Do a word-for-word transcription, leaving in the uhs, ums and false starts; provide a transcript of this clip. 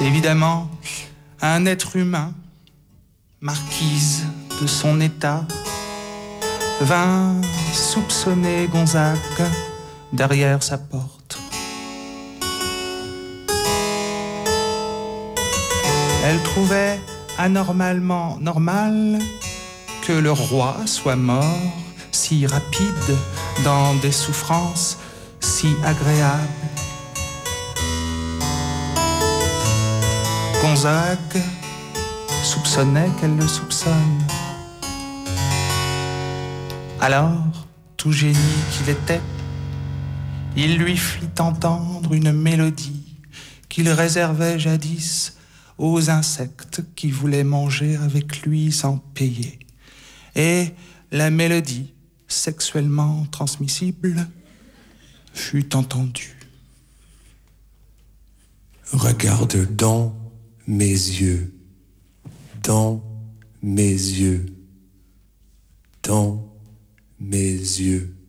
Évidemment, un être humain, marquise de son état, vint soupçonner Gonzague derrière sa porte. Elle trouvait anormalement normal que le roi soit mort si rapide dans des souffrances si agréables. Gonzague soupçonnait qu'elle le soupçonne. Alors, tout génie qu'il était, il lui fit entendre une mélodie qu'il réservait jadis aux insectes qui voulaient manger avec lui sans payer. Et la mélodie, sexuellement transmissible, fut entendue. Regarde dans mes yeux, dans mes yeux, dans mes yeux.